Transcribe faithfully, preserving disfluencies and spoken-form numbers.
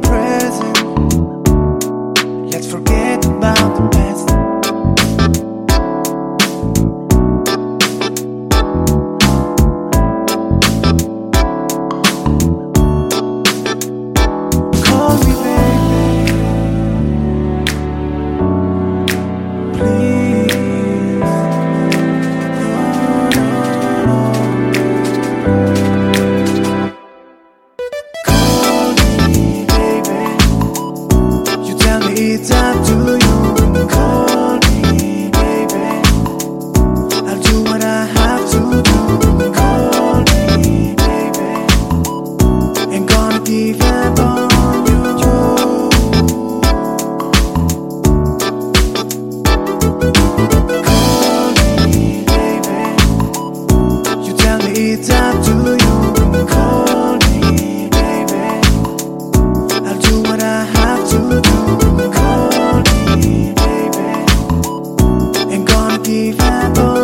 present. Let's forget about the past. Call me baby, please. Call me baby, you tell me it's up to you. Call me baby, I'll do what I have to do. Call me baby, ain't gonna give up on you. Call me baby, you tell me it's up to you. Call me baby, I'll do what I have to do. Call me baby, ain't gonna give up on you.